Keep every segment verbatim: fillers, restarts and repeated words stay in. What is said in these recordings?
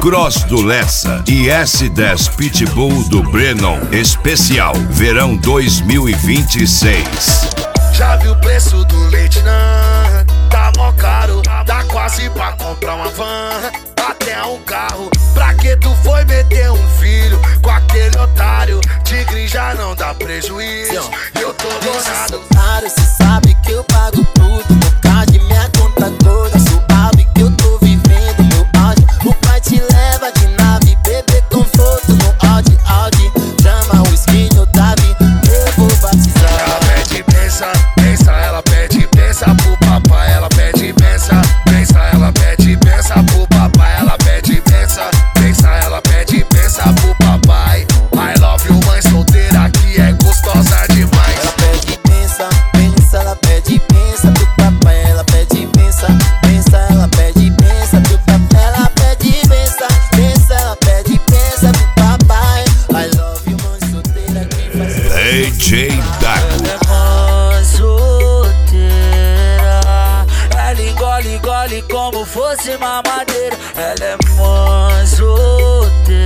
Cross do Lessa e S dez Pitbull do Brennan Especial Verão dois mil e vinte e seis. Já viu o preço do leite, não? Tá mó caro, dá quase pra comprar uma van, até um carro. Pra que tu foi meter um filho com aquele otário? Tigre já não dá prejuízo, eu tô gozado. Cê sabe que eu pago tudo, no card minha conta toda. Suave que eu tô vivendo meu auge. O pai te leva de nave, bebê conforto no Audi, Audi. Chama o skin, o Davi, eu vou batizar. Ela pede pensa, pensa, ela pede pensa pro papai. Ela pede pensa, pensa, ela pede pensa pro papai. Ela pede pensa, pensa, ela pede pensa pro papai. I love you, mãe solteira que é gostosa demais. Ela pede pensa, pensa, ela pede pensa pro papai. Ela pede pensa, pensa, ela pede pensa pro papai. Ela pede pensa, pensa, ela pede pensa pro papai. I love you, mãe solteira que faz D J Dago. Ela é solteira, ela engole, engole como fosse mamadeira. Ela é mãe solteira,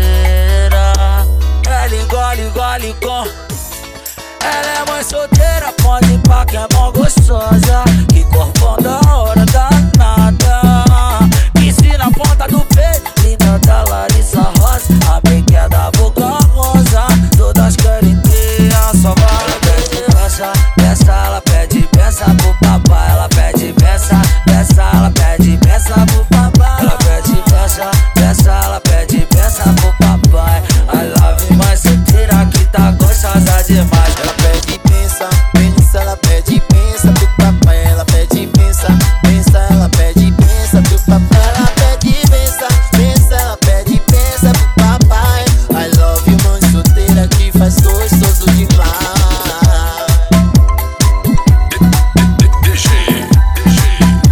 ela engole, engole com. Ela é mãe solteira, pode pá que é mó gostosa. Que corpão da hora danada, que na ponta do peito, linda da Larissa Rosa. A bequinha da boca rosa, todas querem ter a sua voz. Ela pede pensa, pensa, ela pede pensa pro papai. Ela pede pensa, pensa, ela pede pensa pro papai. Ela pede pensa, pensa, ela pede pensa pro papai. I love you, mãe solteira que tá gostosa demais. Ela pede pensa, pensa, ela pede pensa pro papai. Ela pede pensa, pensa, ela pede pensa pro papai. Ela pede pensa, pensa, ela pede pensa pro papai. I love you, mãe solteira que faz gostoso demais.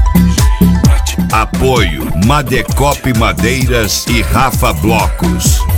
Apoio Madecop Madeiras e Rafa Blocos.